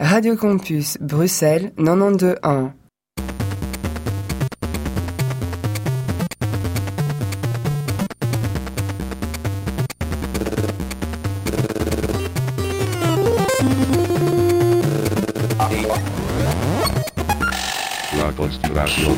Radio Campus Bruxelles 92.1. La Conspiración.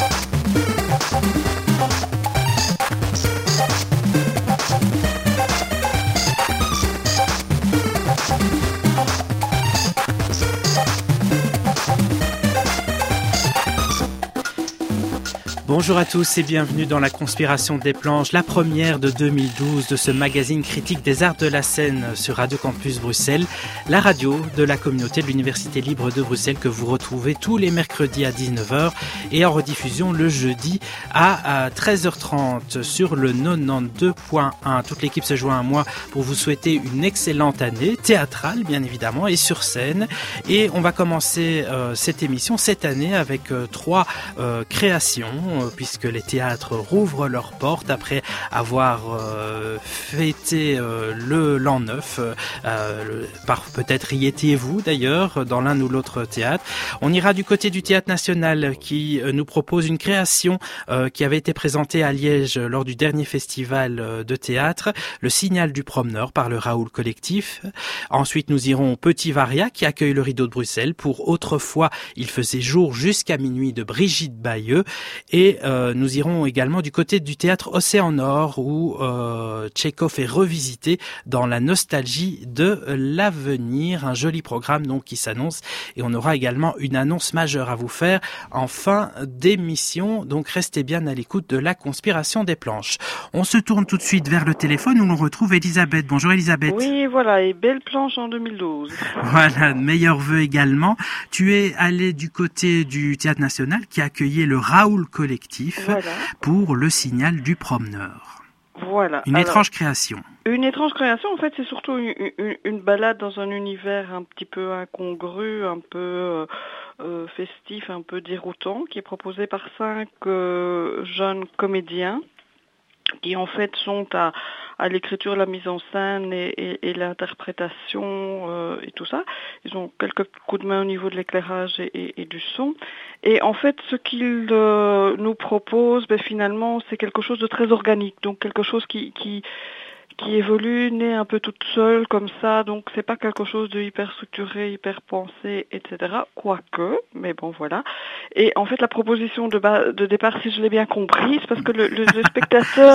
Bonjour à tous et bienvenue dans la Conspiration des planches, la première de 2012 de ce magazine critique des arts de la scène sur Radio Campus Bruxelles, la radio de la communauté de l'Université libre de Bruxelles que vous retrouvez tous les mercredis à 19h et en rediffusion le jeudi à 13h30 sur le 92.1. Toute l'équipe se joint à moi pour vous souhaiter une excellente année, théâtrale bien évidemment et sur scène. Et on va commencer cette émission cette année avec trois créations puisque les théâtres rouvrent leurs portes après avoir fêté le l'an neuf. Peut-être y étiez-vous d'ailleurs dans l'un ou l'autre théâtre. On ira du côté du Théâtre National qui nous propose une création qui avait été présentée à Liège lors du dernier festival de théâtre, Le Signal du Promeneur par le Raoul Collectif. Ensuite, nous irons au Petit Varia qui accueille le Rideau de Bruxelles pour Autrefois, il faisait jour jusqu'à minuit de Brigitte Bayeux. Et nous irons également du côté du théâtre Océan Nord où Tchekhov est revisité dans la nostalgie de l'avenir. Un joli programme donc qui s'annonce et on aura également une annonce majeure à vous faire en fin d'émission. Donc restez bien à l'écoute de la Conspiration des planches. On se tourne tout de suite vers le téléphone où l'on retrouve Elisabeth. Bonjour Elisabeth. Oui, voilà, et belle planche en 2012. Voilà, meilleurs vœux également. Tu es allé du côté du Théâtre National qui a accueilli le Raoul Collectif pour Le Signal du Promeneur. Voilà. Une étrange création. Une étrange création, en fait, c'est surtout une balade dans un univers un petit peu incongru, un peu festif, un peu déroutant, qui est proposé par 5 jeunes comédiens qui en fait sont à l'écriture, la mise en scène et l'interprétation et tout ça. Ils ont quelques coups de main au niveau de l'éclairage et du son. Et en fait, ce qu'ils nous proposent, finalement, c'est quelque chose de très organique. Donc quelque chose qui évolue, naît un peu toute seule comme ça, donc c'est pas quelque chose de hyper structuré, hyper pensé, etc. Quoique, mais bon voilà. Et en fait la proposition de départ, si je l'ai bien compris, c'est parce que le spectateur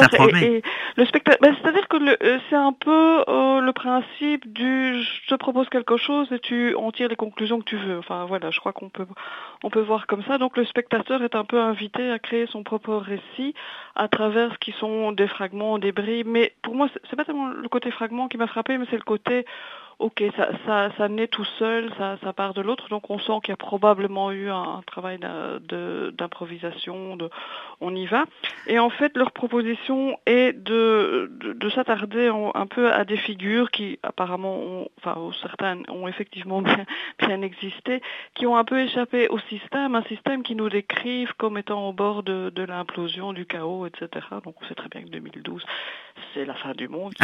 c'est-à-dire que c'est un peu le principe du je te propose quelque chose et on tire les conclusions que tu veux. Enfin voilà, je crois qu'on peut voir comme ça. Donc le spectateur est un peu invité à créer son propre récit à travers ce qui sont des fragments, des bribes, mais pour moi c'est pas tellement le côté fragment qui m'a frappé, mais c'est le côté ok, ça naît tout seul, ça part de l'autre, donc on sent qu'il y a probablement eu un travail d'improvisation, on y va. Et en fait, leur proposition est de s'attarder un peu à des figures qui apparemment, certaines ont effectivement bien existé, qui ont un peu échappé au système, un système qui nous décrivent comme étant au bord de l'implosion, du chaos, etc. Donc on sait très bien que 2012, c'est la fin du monde.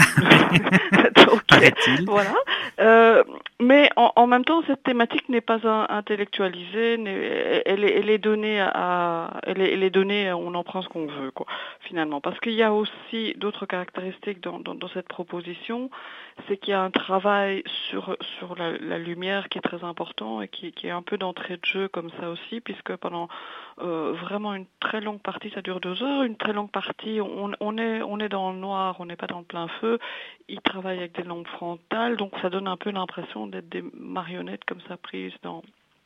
Donc, voilà. Mais en même temps, cette thématique n'est pas intellectualisée, elle est donnée elle est donnée, on en prend ce qu'on veut, quoi, finalement. Parce qu'il y a aussi d'autres caractéristiques dans cette proposition, c'est qu'il y a un travail sur la lumière qui est très important et qui est un peu d'entrée de jeu comme ça aussi, puisque pendant vraiment une très longue partie, ça dure 2 heures, une très longue partie, on est dans le noir, on n'est pas dans le plein feu. Ils travaillent avec des lampes frontales, donc ça donne un peu l'impression d'être des marionnettes comme ça prises dans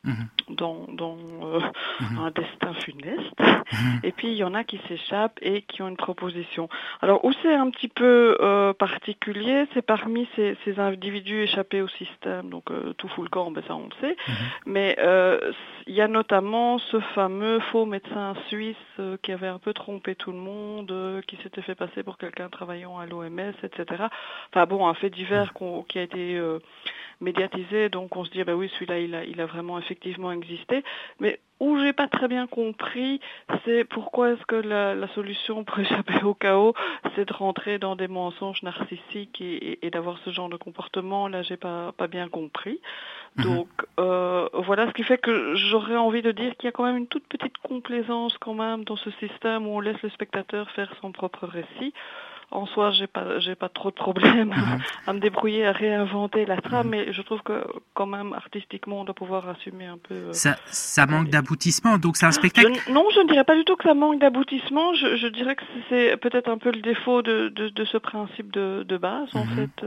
un destin funeste. Et puis il y en a qui s'échappent et qui ont une proposition. Alors où c'est un petit peu particulier, c'est parmi ces individus échappés au système, donc tout fout le camp, ça on le sait, mais il y a notamment ce fameux faux médecin suisse qui avait un peu trompé tout le monde, qui s'était fait passer pour quelqu'un travaillant à l'OMS, etc. Enfin bon, un fait divers qui a été médiatisé, donc on se dit oui, celui-là il a vraiment effectivement effectivement exister, mais où j'ai pas très bien compris, c'est pourquoi est-ce que la solution pour échapper au chaos, c'est de rentrer dans des mensonges narcissiques et d'avoir ce genre de comportement. Là, j'ai pas bien compris. Donc voilà, ce qui fait que j'aurais envie de dire qu'il y a quand même une toute petite complaisance quand même dans ce système où on laisse le spectateur faire son propre récit. En soi, j'ai pas trop de problème à me débrouiller, à réinventer la trame, mais je trouve que quand même artistiquement, on doit pouvoir assumer un peu. Ça manque d'aboutissement, donc c'est un spectacle. Non, je ne dirais pas du tout que ça manque d'aboutissement. Je dirais que c'est peut-être un peu le défaut de ce principe de base, en fait.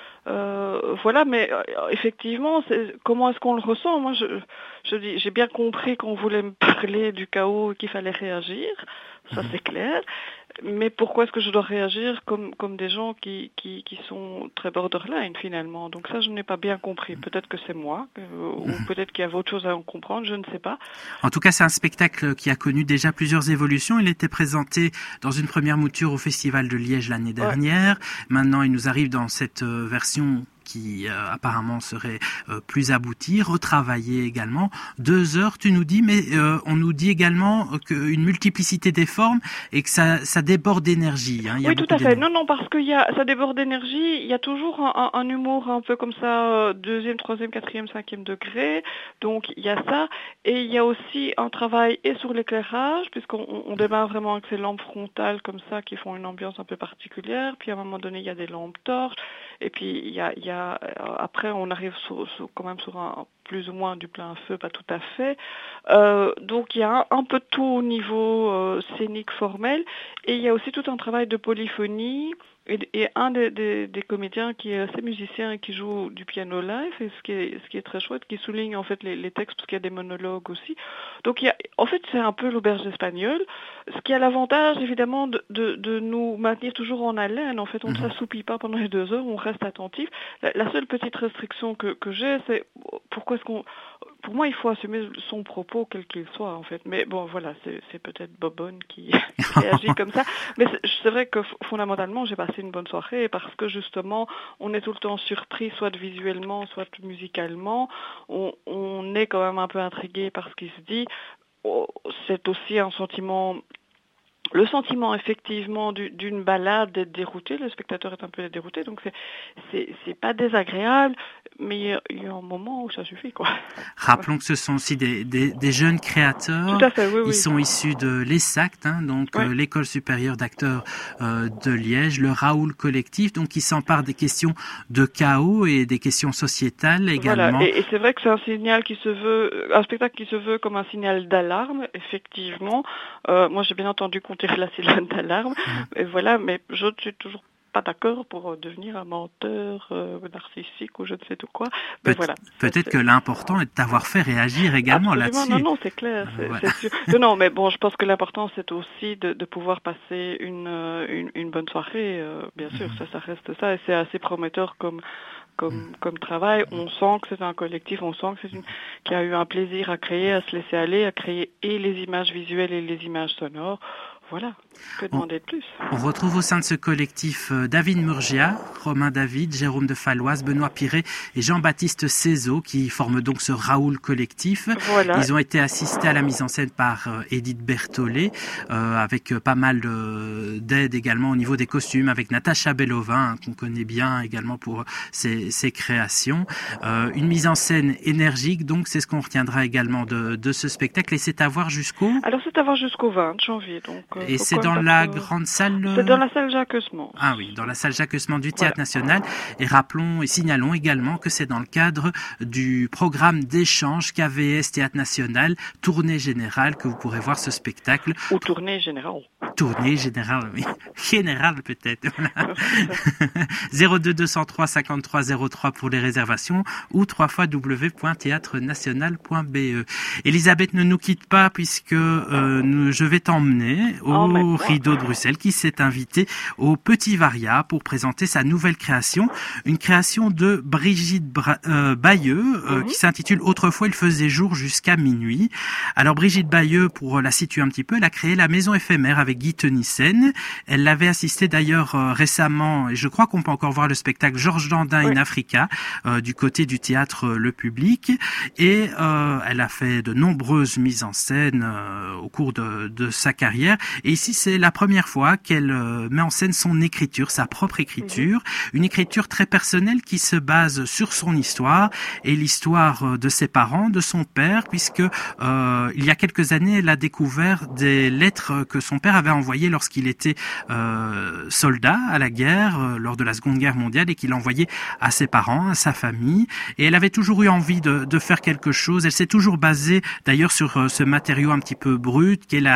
Voilà, mais effectivement, comment est-ce qu'on le ressent? Moi, je dis, j'ai bien compris qu'on voulait me parler du chaos et qu'il fallait réagir. Ça, c'est clair. Mais pourquoi est-ce que je dois réagir comme des gens qui sont très borderline finalement? Donc ça, je n'ai pas bien compris. Peut-être que c'est moi, ou peut-être qu'il y avait autre chose à en comprendre, je ne sais pas. En tout cas, c'est un spectacle qui a connu déjà plusieurs évolutions. Il était présenté dans une première mouture au Festival de Liège l'année dernière. Maintenant, il nous arrive dans cette version qui apparemment serait plus aboutie, retravaillée également. 2 heures, tu nous dis, mais on nous dit également qu'une multiplicité des formes et que ça déborde d'énergie. Hein. Oui, tout à fait. Non, parce que ça déborde d'énergie. Il y a toujours un humour un peu comme ça, 2e, 3e, 4e, 5e degré. Donc il y a ça. Et il y a aussi un travail et sur l'éclairage, puisqu'on démarre vraiment avec ces lampes frontales comme ça qui font une ambiance un peu particulière. Puis à un moment donné, il y a des lampes torches. Et puis il y a après on arrive quand même sur un plus ou moins du plein feu, pas tout à fait. Donc il y a un peu de tout au niveau scénique formel, et il y a aussi tout un travail de polyphonie. Et un des comédiens qui est assez musicien et qui joue du piano live, et ce qui est très chouette, qui souligne en fait les textes, parce qu'il y a des monologues aussi. Donc en fait c'est un peu l'auberge espagnole, ce qui a l'avantage évidemment de nous maintenir toujours en haleine. En fait on ne s'assoupit pas pendant les 2 heures, on reste attentif. La seule petite restriction que j'ai, c'est pourquoi est-ce qu'on... Pour moi, il faut assumer son propos, quel qu'il soit, en fait. Mais bon, voilà, c'est peut-être Bobonne qui réagit comme ça. Mais c'est vrai que fondamentalement, j'ai passé une bonne soirée parce que justement, on est tout le temps surpris, soit visuellement, soit musicalement. On est quand même un peu intrigué par ce qui se dit. C'est aussi un sentiment... Le sentiment effectivement d'une balade d'être dérouté, le spectateur est un peu dérouté, donc c'est pas désagréable, mais il y a un moment où ça suffit, quoi. Rappelons que ce sont aussi des jeunes créateurs. Tout à fait, oui. Ils sont issus de l'ESACT, donc l'École supérieure d'acteurs de Liège, le Raoul Collectif, donc ils s'emparent des questions de chaos et des questions sociétales également. Voilà, et c'est vrai que c'est un spectacle qui se veut comme un signal d'alarme, effectivement. Moi j'ai bien entendu qu'on tire la sirène d'alarme, et voilà, mais je ne suis toujours pas d'accord pour devenir un menteur narcissique ou je ne sais tout quoi. Mais voilà. Peut-être que l'important est de t'avoir fait réagir également. Absolument, là-dessus. Non, c'est clair, c'est sûr. Non, mais bon, je pense que l'important c'est aussi de pouvoir passer une bonne soirée, bien sûr, ça reste ça, et c'est assez prometteur comme travail. On sent que c'est un collectif, on sent que qu'il y a eu un plaisir à créer, à se laisser aller, à créer et les images visuelles et les images sonores. Voilà, que demander de plus? On retrouve au sein de ce collectif David Murgia, Romain David, Jérôme de Falloise, Benoît Piret et Jean-Baptiste Cézot qui forment donc ce Raoul Collectif. Voilà. Ils ont été assistés à la mise en scène par Edith Berthollet, avec pas mal d'aide également au niveau des costumes, avec Natacha Bellovin, qu'on connaît bien également pour ses créations. Une mise en scène énergique, donc c'est ce qu'on retiendra également de ce spectacle, et c'est à voir jusqu'au... Alors c'est à voir jusqu'au 20 janvier, donc... Et c'est dans la grande salle... C'est dans la salle Jacques Heusemans. Ah oui, dans la salle Jacques Heusemans du Théâtre National. Et rappelons et signalons également que c'est dans le cadre du programme d'échange KVS Théâtre National, Tournée Générale, que vous pourrez voir ce spectacle. Ou Tournée Générale. Tournée Générale, oui. Générale peut-être. Voilà. 02 203 53 03 pour les réservations ou www.theatrenational.be. Elisabeth ne nous quitte pas puisque je vais t'emmener au Rideau de Bruxelles, qui s'est invité au Petit Varia pour présenter sa nouvelle création, une création de Brigitte Bayeux, qui s'intitule Autrefois il faisait jour jusqu'à minuit. Alors Brigitte Bayeux, pour la situer un petit peu, elle a créé la maison éphémère avec Guy Tenissen. Elle l'avait assisté d'ailleurs récemment, et je crois qu'on peut encore voir le spectacle Georges Dandin in Africa, du côté du théâtre Le Public, et elle a fait de nombreuses mises en scène au cours de sa carrière, et ici c'est la première fois qu'elle met en scène son écriture, sa propre écriture, une écriture très personnelle qui se base sur son histoire et l'histoire de ses parents, de son père, puisque il y a quelques années elle a découvert des lettres que son père avait envoyées lorsqu'il était soldat à la guerre, lors de la Seconde Guerre mondiale, et qu'il envoyait à ses parents, à sa famille, et elle avait toujours eu envie de faire quelque chose. Elle s'est toujours basée d'ailleurs sur ce matériau un petit peu brut qu'est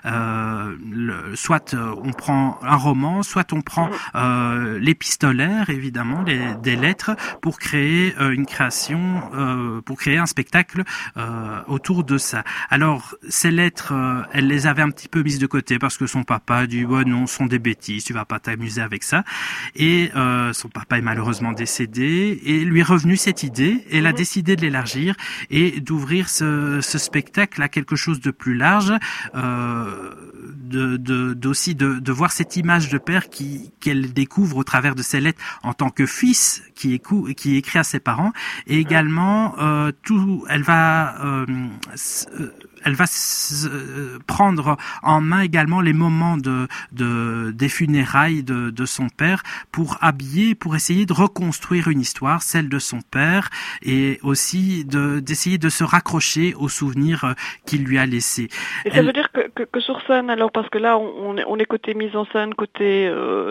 soit on prend un roman, soit on prend l'épistolaire, évidemment, des lettres, pour créer une création, pour créer un spectacle autour de ça. Alors ces lettres, elle les avait un petit peu mises de côté parce que son papa a dit non, ce sont des bêtises, tu vas pas t'amuser avec ça, et son papa est malheureusement décédé, et lui est revenue cette idée, et elle a décidé de l'élargir et d'ouvrir ce spectacle à quelque chose de plus large, de voir cette image de père qu'elle découvre au travers de ses lettres en tant que fils qui écrit à ses parents, et également elle va prendre en main également les moments des funérailles de son père pour essayer de reconstruire une histoire, celle de son père, et aussi d'essayer de se raccrocher aux souvenirs qu'il lui a laissés. Et ça veut dire que sur scène, alors, parce que là on est côté mise en scène, côté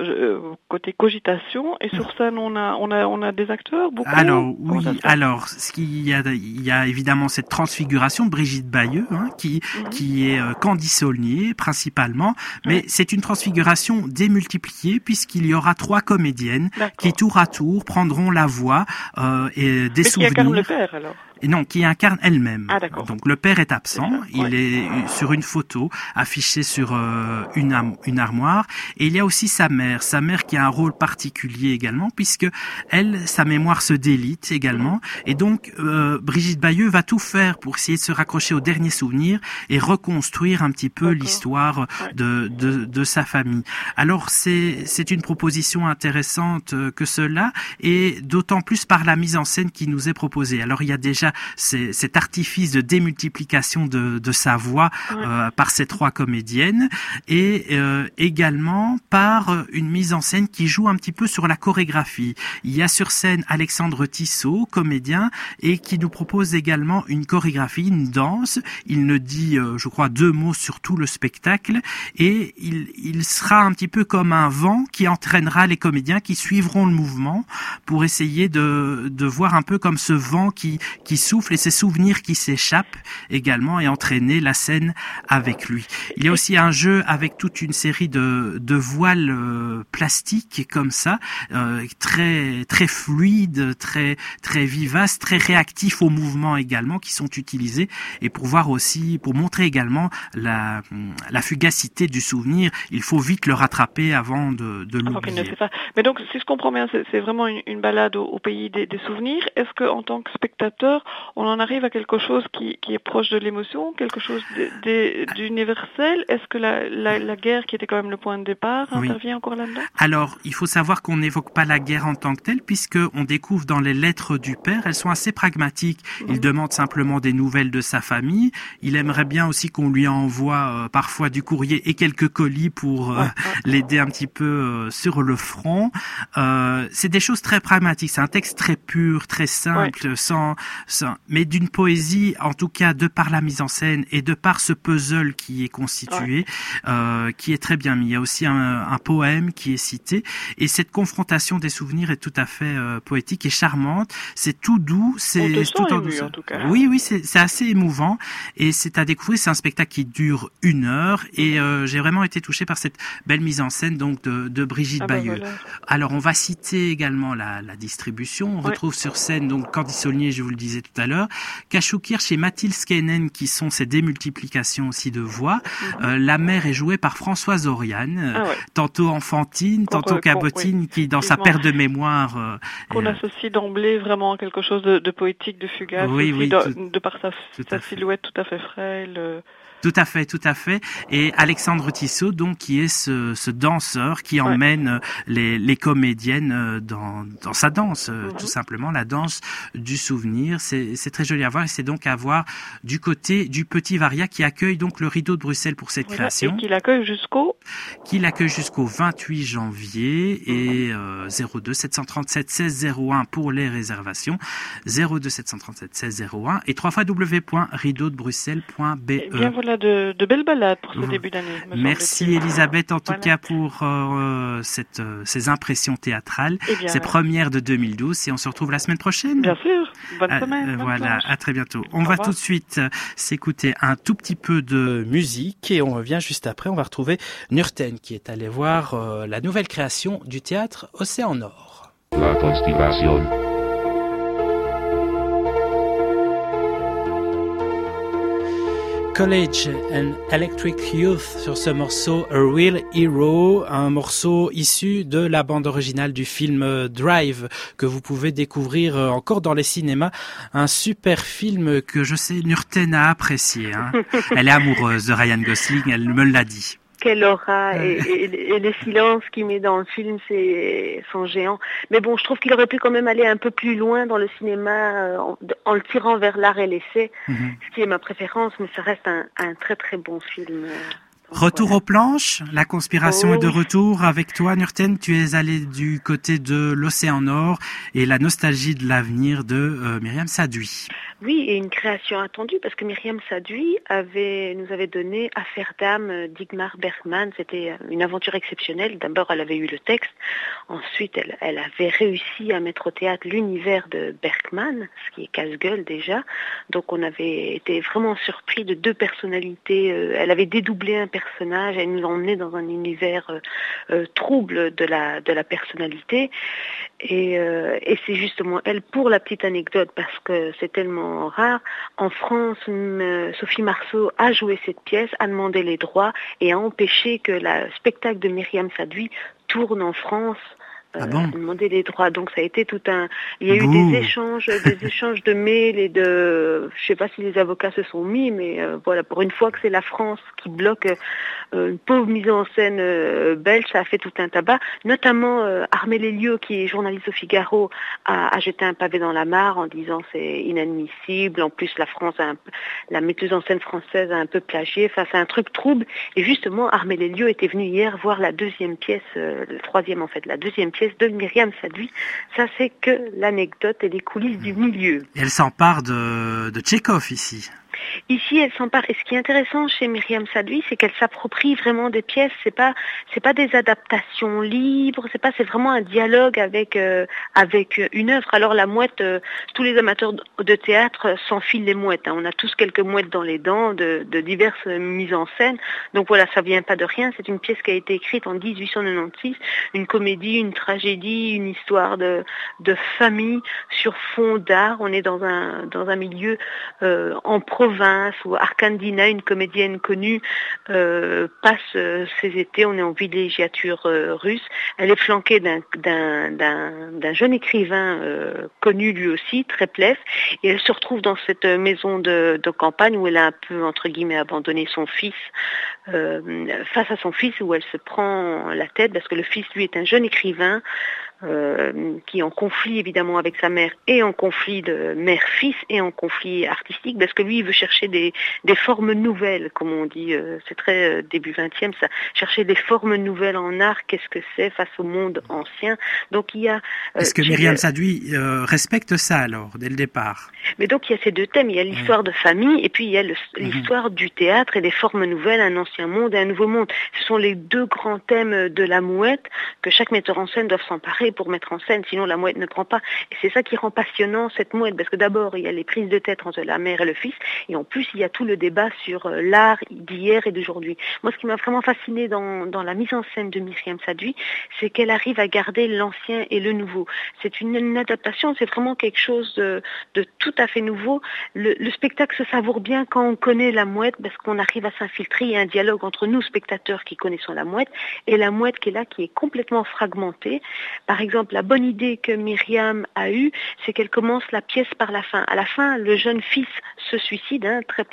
cogitation, et sur scène on a des acteurs, beaucoup. Alors oui, alors il y a évidemment cette transfiguration de Brigitte Bayeux, qui est Candy Saulnier principalement, mais c'est une transfiguration démultipliée puisqu'il y aura 3 comédiennes qui tour à tour prendront la voix et des souvenirs. Qui incarne le père alors? Non, qui incarne elle-même. Ah, d'accord. Donc le père est absent, il est sur une photo affichée sur une armoire, et il y a aussi sa mère qui a un rôle particulier également, puisque sa mémoire se délite également, et donc Brigitte Bayeux va tout faire pour essayer de se raccrocher aux derniers souvenirs et reconstruire un petit peu l'histoire de sa famille. Alors c'est une proposition intéressante que cela, et d'autant plus par la mise en scène qui nous est proposée. Alors il y a déjà cet artifice de démultiplication de sa voix par ces 3 comédiennes, et également par une mise en scène qui joue un petit peu sur la chorégraphie. Il y a sur scène Alexandre Tissot, comédien, et qui nous propose également une chorégraphie, une danse. Il ne dit, je crois, 2 mots sur tout le spectacle, et il sera un petit peu comme un vent qui entraînera les comédiens qui suivront le mouvement pour essayer de voir un peu comme ce vent qui souffle, et ses souvenirs qui s'échappent également, et entraîner la scène avec lui. Il y a aussi un jeu avec toute une série de voiles plastiques comme ça, très très fluides, très très vivaces, très réactifs au mouvement également, qui sont utilisés, et pour montrer également la fugacité du souvenir. Il faut vite le rattraper avant de l'oublier. Mais donc, si je comprends bien, c'est vraiment une balade au pays des souvenirs. Est-ce que en tant que spectateur, on en arrive à quelque chose qui est proche de l'émotion, quelque chose d'universel? Est-ce que la guerre, qui était quand même le point de départ, intervient encore là-dedans? Alors, il faut savoir qu'on n'évoque pas la guerre en tant que telle, puisque on découvre dans les lettres du père, elles sont assez pragmatiques. Il demande simplement des nouvelles de sa famille. Il aimerait bien aussi qu'on lui envoie parfois du courrier et quelques colis pour l'aider un petit peu sur le front. C'est des choses très pragmatiques. C'est un texte très pur, très simple, mais d'une poésie, en tout cas de par la mise en scène et de par ce puzzle qui est constitué, qui est très bien mis. Il y a aussi un poème qui est cité, et cette confrontation des souvenirs est tout à fait poétique et charmante. C'est tout doux, c'est tout en douceur. En tout cas. Oui, c'est assez émouvant, et c'est à découvrir. C'est un spectacle qui dure 1 heure, et j'ai vraiment été touché par cette belle mise en scène donc de Brigitte Bayeux. Alors on va citer également la distribution. On retrouve sur scène donc Candy Saulnier, je vous le disais tout à l'heure. Kashukirch et Mathilde Skeinen, qui sont ces démultiplications aussi de voix. La mère est jouée par Françoise Oriane, tantôt enfantine, tantôt cabotine, qui dans sa perte de mémoire... qu'on associe d'emblée vraiment à quelque chose de poétique, de fugace, de par sa silhouette tout à fait frêle. Tout à fait. Et Alexandre Tissot, donc, qui est ce danseur qui emmène les comédiennes dans sa danse, tout simplement, la danse du souvenir. C'est très joli à voir, et c'est donc à voir du côté du Petit Varia, qui accueille donc le Rideau de Bruxelles pour cette création. Et qui l'accueille jusqu'au 28 janvier, et 02 737 16 01 pour les réservations, 02 737 16 01 et www.rideaudebruxelles.be. Bien, voilà de belles balades pour ce début d'année. Merci Elisabeth, en tout cas pour ces impressions théâtrales, ces premières de 2012, et on se retrouve la semaine prochaine. Bien sûr, bonne semaine. Voilà, à très bientôt. On va tout de suite s'écouter un tout petit peu de musique, et on revient juste après. On va retrouver Nurten, qui est allé voir la nouvelle création du théâtre Océan Nord. La Conspiration. College and Electric Youth sur ce morceau A Real Hero, un morceau issu de la bande originale du film Drive, que vous pouvez découvrir encore dans les cinémas. Un super film que je sais Nurten a apprécié. Elle est amoureuse de Ryan Gosling, elle me l'a dit. Quelle aura et les silences qu'il met dans le film sont géants. Mais bon, je trouve qu'il aurait pu quand même aller un peu plus loin dans le cinéma en le tirant vers l'art et l'essai, ce qui est ma préférence, mais ça reste un très très bon film. Retour aux planches, la conspiration est de retour avec toi, Nurten. Tu es allé du côté de l'Océan Nord et la nostalgie de l'avenir de Myriam Sadoui. Oui, et une création attendue, parce que Myriam Sadoui nous avait donné Affaire d'âme d'Igmar Bergman. C'était une aventure exceptionnelle. D'abord, elle avait eu le texte. Ensuite, elle avait réussi à mettre au théâtre l'univers de Bergman, ce qui est casse-gueule déjà. Donc, on avait été vraiment surpris de deux personnalités. Elle avait dédoublé un personnage, elle nous emmenait dans un univers trouble de la personnalité. Et c'est justement elle, pour la petite anecdote, parce que c'est tellement rare, en France, Sophie Marceau a joué cette pièce, a demandé les droits et a empêché que le spectacle de Myriam Sadoui tourne en France. Demander les droits, donc ça a été il y a eu des échanges de mails et je sais pas si les avocats se sont mis, mais voilà, pour une fois que c'est la France qui bloque une pauvre mise en scène belge, ça a fait tout un tabac, notamment Armel Elio, qui est journaliste au Figaro, a jeté un pavé dans la mare en disant c'est inadmissible, en plus la metteuse en scène française a un peu plagié, enfin c'est un truc trouble, et justement Armel Elio était venu hier voir la deuxième pièce de Myriam Sadoui. Ça, c'est que l'anecdote et les coulisses du milieu. Et elle s'empare de Tchekhov ici. Ici, elle s'empare. Et ce qui est intéressant chez Myriam Sadoui, c'est qu'elle s'approprie vraiment des pièces. C'est pas des adaptations libres. C'est vraiment un dialogue avec une œuvre. Alors la mouette, tous les amateurs de théâtre s'enfilent les mouettes. On a tous quelques mouettes dans les dents de diverses mises en scène. Donc voilà, ça vient pas de rien. C'est une pièce qui a été écrite en 1896, une comédie, une tragédie, une histoire de famille sur fond d'art. On est dans un milieu en province, où Arkandina, une comédienne connue, passe ses étés. On est en villégiature russe. Elle est flanquée d'un jeune écrivain connu lui aussi, Treplev, et elle se retrouve dans cette maison de campagne où elle a un peu, entre guillemets, abandonné son fils, face à son fils, où elle se prend la tête parce que le fils, lui, est un jeune écrivain qui est en conflit évidemment avec sa mère, et en conflit de mère-fils, et en conflit artistique, parce que lui il veut chercher des formes nouvelles, comme on dit, c'est très début 20e, ça, chercher des formes nouvelles en art, qu'est-ce que c'est face au monde ancien. Donc il y a... Est-ce que Myriam Sadoui respecte ça alors, dès le départ? Mais donc il y a ces deux thèmes, il y a l'histoire de famille, et puis il y a l'histoire du théâtre et des formes nouvelles, un ancien monde et un nouveau monde. Ce sont les deux grands thèmes de la mouette que chaque metteur en scène doit s'emparer pour mettre en scène, sinon la mouette ne prend pas. Et c'est ça qui rend passionnant cette mouette, parce que d'abord, il y a les prises de tête entre la mère et le fils, et en plus, il y a tout le débat sur l'art d'hier et d'aujourd'hui. Moi, ce qui m'a vraiment fasciné dans la mise en scène de Myriam Sadoui, c'est qu'elle arrive à garder l'ancien et le nouveau. C'est une adaptation, c'est vraiment quelque chose de tout à fait nouveau. Le spectacle se savoure bien quand on connaît la mouette, parce qu'on arrive à s'infiltrer. Il y a un dialogue entre nous, spectateurs, qui connaissons la mouette, et la mouette qui est là, qui est complètement fragmentée. Par exemple, la bonne idée que Myriam a eue, c'est qu'elle commence la pièce par la fin. À la fin, le jeune fils se suicide,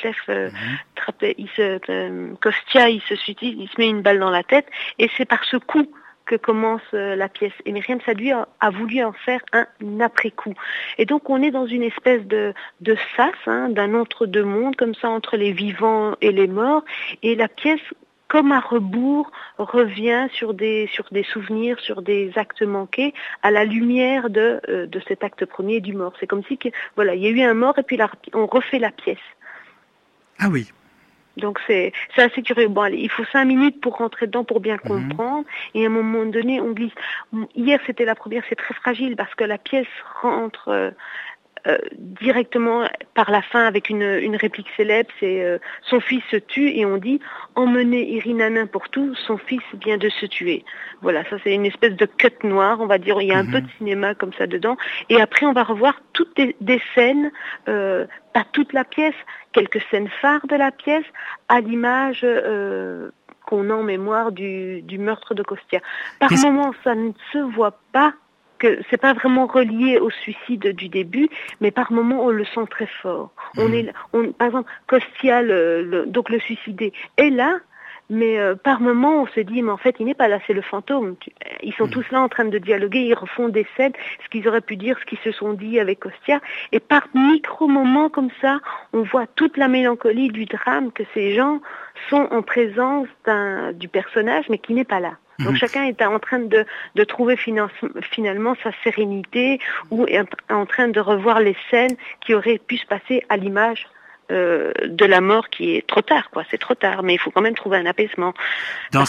Kostia, il se suicide, il se met une balle dans la tête, et c'est par ce coup que commence la pièce. Et Myriam Sadoui a voulu en faire un après-coup. Et donc on est dans une espèce de sas, d'un entre-deux mondes, comme ça, entre les vivants et les morts, et la pièce, comme à rebours, revient sur des souvenirs, sur des actes manqués, à la lumière de cet acte premier du mort. C'est comme si, il y a eu un mort, et puis on refait la pièce. Ah oui. Donc c'est assez curieux. Bon, allez, il faut 5 minutes pour rentrer dedans, pour bien comprendre. Et à un moment donné, on glisse. Hier, c'était la première, c'est très fragile parce que la pièce rentre directement par la fin avec une réplique célèbre. C'est son fils se tue et on dit emmener Irina n'importe où, son fils vient de se tuer. Voilà, ça c'est une espèce de cut noir, on va dire. Il y a un peu de cinéma comme ça dedans. Et après, on va revoir toutes des scènes, pas toute la pièce, quelques scènes phares de la pièce, à l'image qu'on a en mémoire du meurtre de Kostia. Par moments, ça ne se voit pas, que c'est pas vraiment relié au suicide du début, mais par moments, on le sent très fort. Par exemple, Kostia, donc le suicidé, est là, mais par moments, on se dit, mais en fait, il n'est pas là, c'est le fantôme. Ils sont tous là en train de dialoguer, ils refont des scènes, ce qu'ils auraient pu dire, ce qu'ils se sont dit avec Kostia. Et par micro-moments comme ça, on voit toute la mélancolie du drame, que ces gens sont en présence du personnage, mais qui n'est pas là. Donc chacun est en train de trouver finalement sa sérénité, ou est en train de revoir les scènes qui auraient pu se passer à l'image de la mort, qui est trop tard, quoi. C'est trop tard, mais il faut quand même trouver un apaisement. Dans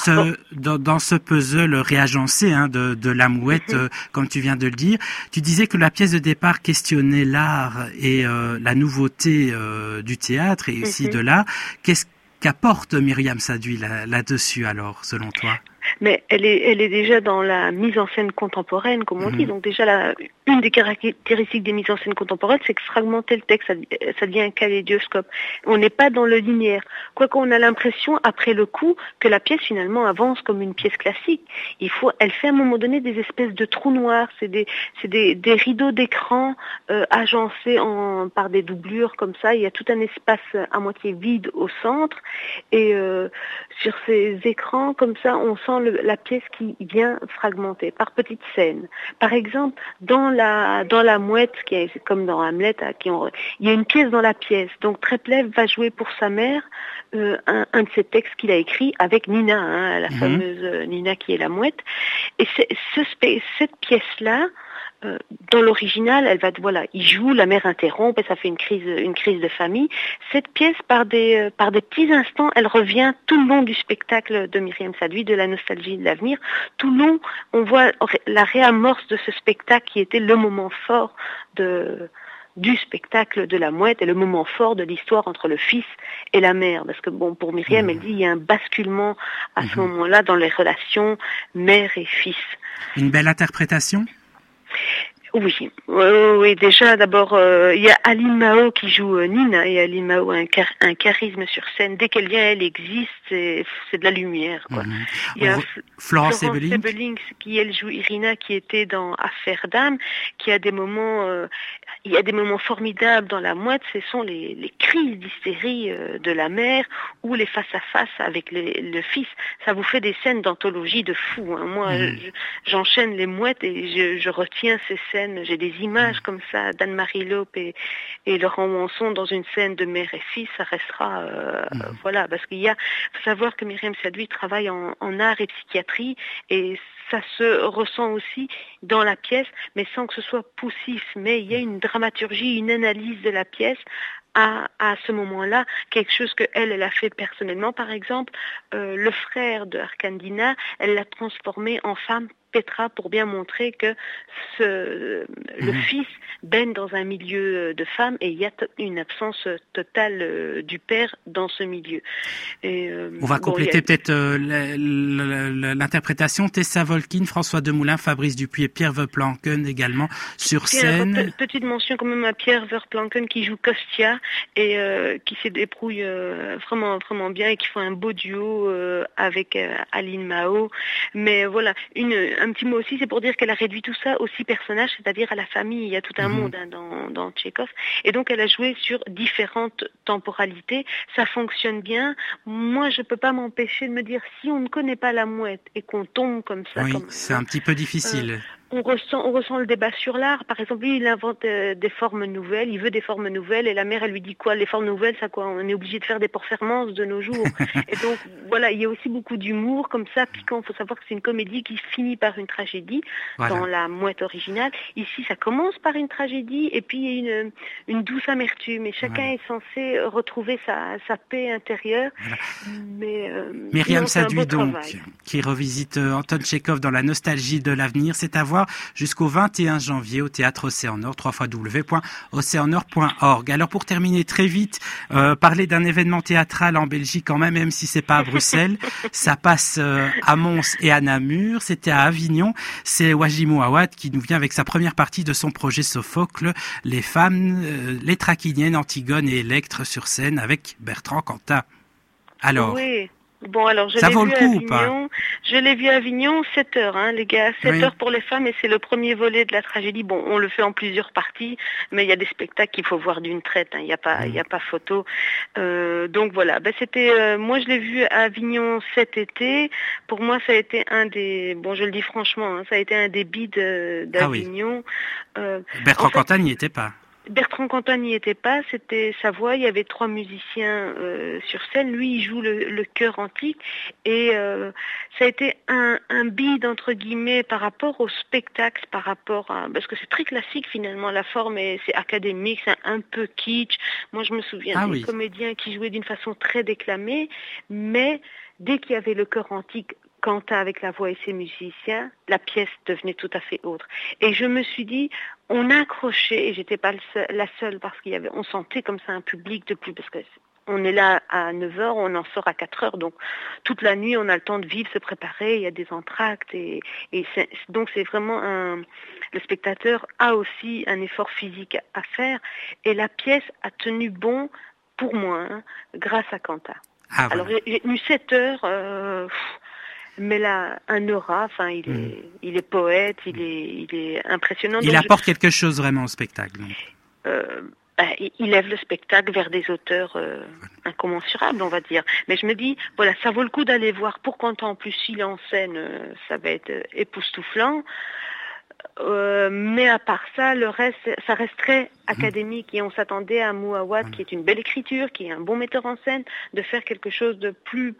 ce puzzle réagencé de la mouette, comme tu viens de le dire, tu disais que la pièce de départ questionnait l'art et la nouveauté du théâtre et aussi de l'art. Qu'est-ce qu'apporte Myriam Sadoui là-dessus, alors, selon toi ? Mais elle est déjà dans la mise en scène contemporaine, comme on dit. Donc déjà, une des caractéristiques des mises en scène contemporaines, c'est que fragmenter le texte, ça devient un kaléidoscope. On n'est pas dans le linéaire. Quoique on a l'impression, après le coup, que la pièce finalement avance comme une pièce classique. Elle fait à un moment donné des espèces de trous noirs. C'est des rideaux d'écran agencés par des doublures comme ça. Il y a tout un espace à moitié vide au centre. Et sur ces écrans comme ça, on sent la pièce qui vient fragmentée par petites scènes. Par exemple, dans la mouette, qui est comme dans Hamlet, il y a une pièce dans la pièce. Donc Treplev va jouer pour sa mère un de ses textes qu'il a écrit avec Nina, la fameuse Nina qui est la mouette. Et cette pièce-là, dans l'original, il joue, la mère interrompt et ça fait une crise de famille. Cette pièce, par des petits instants, elle revient tout le long du spectacle de Myriam Sadoui, de la nostalgie de l'avenir. Tout le long, on voit la réamorce de ce spectacle qui était le moment fort du spectacle de la mouette et le moment fort de l'histoire entre le fils et la mère. Parce que pour Myriam, elle dit il y a un basculement à ce moment-là dans les relations mère et fils. Une belle interprétation ? Oui, déjà d'abord il y a Aline Mao qui joue Nina, et Aline Mao a un charisme sur scène. Dès qu'elle vient, elle existe, c'est de la lumière, quoi. Il y a Florence Sebelink qui elle joue Irina, qui était dans Affaire d'âme, qui a des moments il y a des moments formidables dans la mouette. Ce sont les crises d'hystérie de la mère ou les face à face avec le fils. Ça vous fait des scènes d'anthologie de fou, hein. Moi j'enchaîne les mouettes et je retiens ces scènes. J'ai des images comme ça d'Anne-Marie Lope et Laurent Manson dans une scène de mère et fils. Ça restera parce qu'il faut savoir que Myriam Sadoui travaille en art et psychiatrie, et ça se ressent aussi dans la pièce, mais sans que ce soit poussif. Mais il y a une dramaturgie, une analyse de la pièce à ce moment-là, quelque chose qu'elle a fait personnellement. Par exemple, le frère de Arkandina, elle l'a transformé en femme Petra pour bien montrer que le fils baigne dans un milieu de femmes et il y a une absence totale du père dans ce milieu. Et, on va compléter peut-être l'interprétation. Tessa Volkin, François Demoulin, Fabrice Dupuis et Pierre Verplanken également sur scène. Petite mention quand même à Pierre Verplanken qui joue Kostya et qui se débrouille vraiment, vraiment bien et qui fait un beau duo avec Aline Mao. Mais voilà, un petit mot aussi, c'est pour dire qu'elle a réduit tout ça aux 6 personnages, c'est-à-dire à la famille. Il y a tout un monde dans Tchekhov. Et donc, elle a joué sur différentes temporalités. Ça fonctionne bien. Moi, je peux pas m'empêcher de me dire, si on ne connaît pas la mouette et qu'on tombe comme ça... Oui, c'est un petit peu difficile. On ressent le débat sur l'art. Par exemple, lui, il invente des formes nouvelles, il veut des formes nouvelles, et la mère, elle lui dit quoi? Les formes nouvelles, ça quoi? On est obligé de faire des performances de nos jours. Et donc, voilà, il y a aussi beaucoup d'humour, comme ça, piquant. Il faut savoir que c'est une comédie qui finit par une tragédie, dans la mouette originale. Ici, ça commence par une tragédie, et puis il y a une douce amertume, et chacun est censé retrouver sa paix intérieure. Mais Myriam Sadoui, donc, qui revisite Anton Tchekhov dans la nostalgie de l'avenir, c'est à voir jusqu'au 21 janvier au Théâtre Océan Nord, www.oceannord.org. Alors pour terminer très vite, parler d'un événement théâtral en Belgique quand même si c'est pas à Bruxelles, ça passe à Mons et à Namur, c'était à Avignon, c'est Wajimou Awad qui nous vient avec sa première partie de son projet Sophocle, les femmes, les Traquiniennes, Antigone et Électre sur scène avec Bertrand Cantat. Alors... Oui. Bon, alors, je l'ai vu à Avignon, 7 heures, les gars, 7 heures pour les femmes, et c'est le premier volet de la tragédie. Bon, on le fait en plusieurs parties, mais il y a des spectacles qu'il faut voir d'une traite, il y a pas photo. Donc voilà, moi je l'ai vu à Avignon cet été. Pour moi, ça a été je le dis franchement, ça a été un des bides d'Avignon. Bertrand Cantat n'y était pas. Bertrand Cantat n'y était pas, c'était sa voix, il y avait 3 musiciens sur scène, lui il joue le chœur antique et ça a été un bide entre guillemets par rapport au spectacle, parce que c'est très classique finalement, la forme c'est académique, c'est un peu kitsch. Moi je me souviens des comédiens qui jouaient d'une façon très déclamée, mais dès qu'il y avait le chœur antique, Cantat avec la voix et ses musiciens, la pièce devenait tout à fait autre. Et je me suis dit, on a accroché, et j'étais pas la seule, parce on sentait comme ça un public de plus, parce que on est là à 9h, on en sort à 4h, donc toute la nuit on a le temps de vivre, se préparer, il y a des entr'actes, donc c'est vraiment le spectateur a aussi un effort physique à faire, et la pièce a tenu bon pour moi, grâce à Cantat. Alors j'ai eu 7 heures, mais là, un aura, il est poète, il est impressionnant. Il apporte quelque chose vraiment au spectacle. Il lève le spectacle vers des auteurs incommensurables, on va dire. Mais je me dis, voilà, ça vaut le coup d'aller voir. Pour Cantat, en plus, s'il est en scène, ça va être époustouflant. Mais à part ça, le reste, ça reste très académique et on s'attendait à Mouawad, qui est une belle écriture, qui est un bon metteur en scène, de faire quelque chose de plus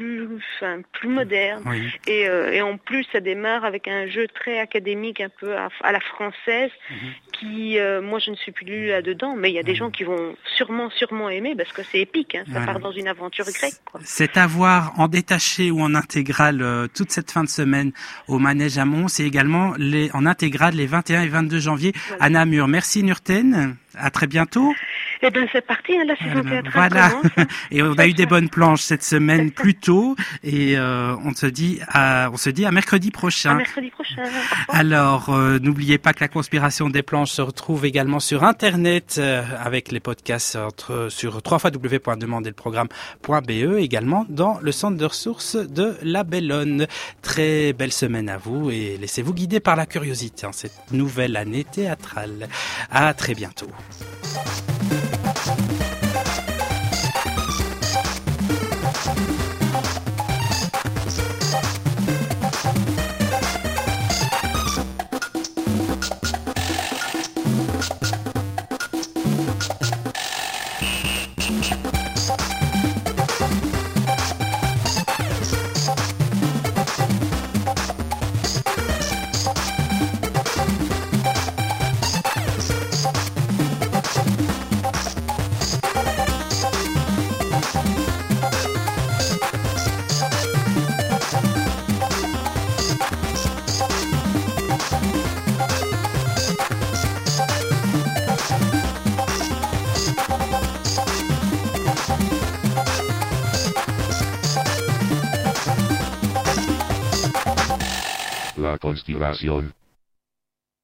moderne. Oui. Et en plus, ça démarre avec un jeu très académique, un peu à la française, qui, moi, je ne suis plus là-dedans, mais il y a des gens qui vont sûrement aimer parce que c'est épique, ça part dans une aventure grecque, quoi. C'est à voir en détaché ou en intégrale toute cette fin de semaine au Manège à Mons et également en intégrale les 21 et 22 janvier à Namur. Merci Nurten, à très bientôt. Eh bien c'est parti, la saison théâtrale commence. Et on a eu des bonnes planches cette semaine plus tôt et on se dit à mercredi prochain. À mercredi prochain. Alors n'oubliez pas que la conspiration des planches se retrouve également sur internet avec les podcasts sur www.demanderleprogramme.be, également dans le centre de ressources de la Bellonne. Très belle semaine à vous et laissez-vous guider par la curiosité en cette nouvelle année théâtrale. À très bientôt. La conspiración.